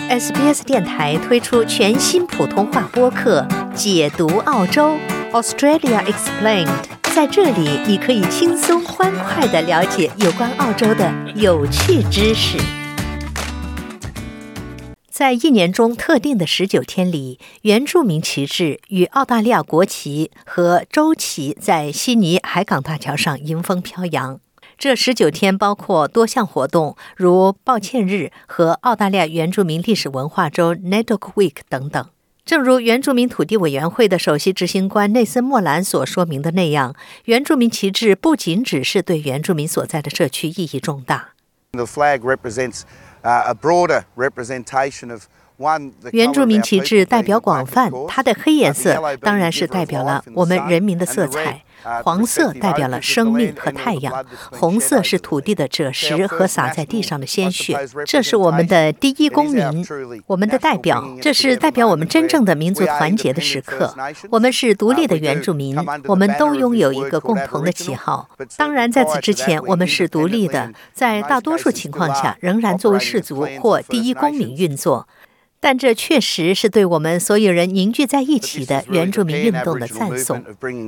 SBS 电台推出全新普通话播客《解读澳洲 Australia Explained》，在这里你可以轻松欢快地了解有关澳洲的有趣知识。在一年中特定的19天里，原住民旗帜与澳大利亚国旗和州旗在悉尼海港大桥上迎风飘扬。这19天包括多项活动，如抱歉日和澳大利亚原住民历史文化周 Naytok Week 等等。正如原住民土地委员会的首席执行官内森·莫兰所说明的那样，原住民旗帜不仅只是对原住民所在的社区意义重大。 The flag represents a broader representation of 原住民旗帜代表广泛，它的黑颜色当然是代表了我们人民的色彩，黄色代表了生命和太阳，红色是土地的赭石和洒在地上的鲜血。这是我们的第一公民，我们的代表，这是代表我们真正的民族团结的时刻。我们是独立的原住民，我们都拥有一个共同的旗号。当然在此之前我们是独立的，在大多数情况下仍然作为氏族或第一公民运作，但这确实是对我们所有人凝聚在一起的原住民运动的赞颂。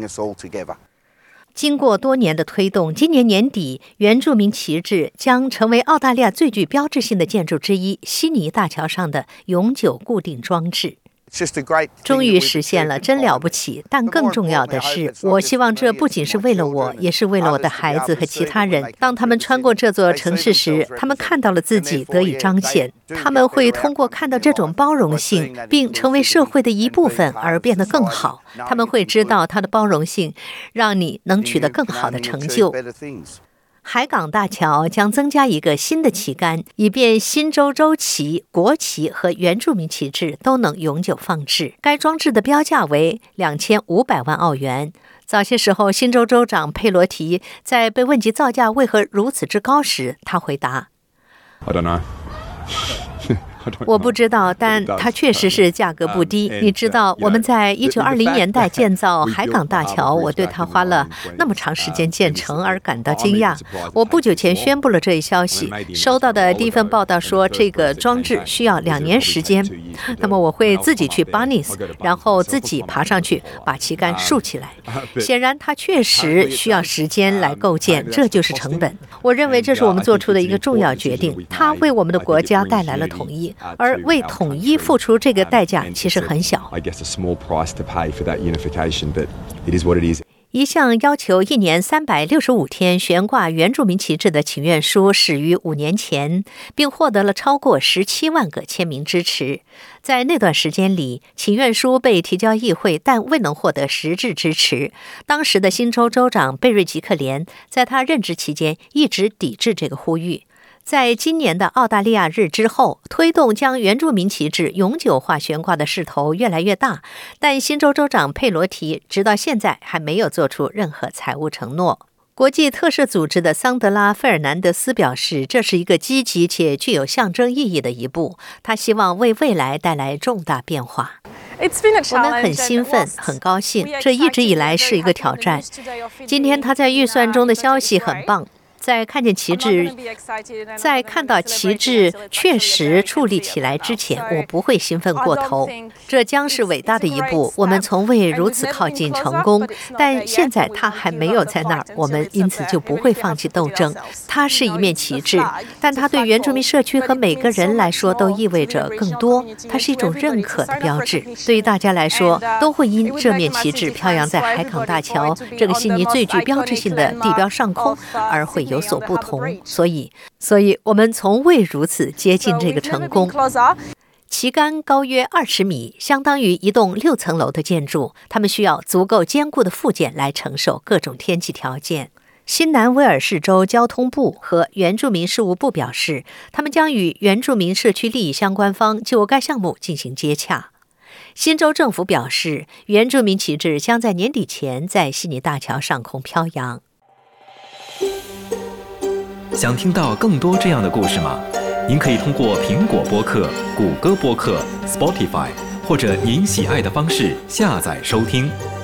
经过多年的推动，今年年底，原住民旗帜将成为澳大利亚最具标志性的建筑之一——悉尼大桥上的永久固定装置。终于实现了，真了不起！但更重要的是，我希望这不仅是为了我，也是为了我的孩子和其他人。当他们穿过这座城市时，他们看到了自己得以彰显。他们会通过看到这种包容性，并成为社会的一部分而变得更好。他们会知道它的包容性让你能取得更好的成就。海港大桥将增加一个新的旗杆，以便新州州旗、国旗和原住民旗帜都能永久放置。该装置的标价为2500万澳元。早些时候，新州州长佩罗提在被问及造价为何如此之高时，他回答 I don't know. 我不知道，但它确实是价格不低。你知道，我们在1920年代建造海港大桥，我对它花了那么长时间建成而感到惊讶。我不久前宣布了这一消息，收到的第一份报道说这个装置需要2年时间。那么我会自己去 Bunnies， 然后自己爬上去把旗杆竖起来。显然它确实需要时间来构建，这就是成本。我认为这是我们做出的一个重要决定，它为我们的国家带来了统一。而为统一付出这个代价其实很小。一项要求1年365天悬挂原住民旗帜的请愿书始于5年前，并获得了超过17万个签名支持。在那段时间里，请愿书被提交议会，但未能获得实质支持。当时的新州州长贝瑞吉克连在他任职期间一直抵制这个呼吁。在今年的澳大利亚日之后，推动将原住民旗帜永久化悬挂的势头越来越大，但新州州长佩罗提直到现在还没有做出任何财务承诺。国际特赦组织的桑德拉·费尔南德斯表示，这是一个积极且具有象征意义的一步，他希望为未来带来重大变化。我们很兴奋，很高兴，这一直以来是一个挑战。今天他在预算中的消息很棒。在看到旗帜确实矗立起来之前，我不会兴奋过头。这将是伟大的一步，我们从未如此靠近成功，但现在它还没有在那儿，我们因此就不会放弃斗争。它是一面旗帜，但它对原住民社区和每个人来说都意味着更多。它是一种认可的标志，对于大家来说，都会因这面旗帜飘扬在海港大桥这个悉尼最具标志性的地标上空而会有所不同，所以我们从未如此接近这个成功。旗杆高约20米，相当于一栋6层楼的建筑，它们需要足够坚固的附件来承受各种天气条件。新南威尔士州交通部和原住民事务部表示，他们将与原住民社区利益相关方就该项目进行接洽。新州政府表示，原住民旗帜将在年底前在悉尼大桥上空飘扬。 想听到更多这样的故事吗？您可以通过苹果播客、谷歌播客、Spotify 或者您喜爱的方式下载收听。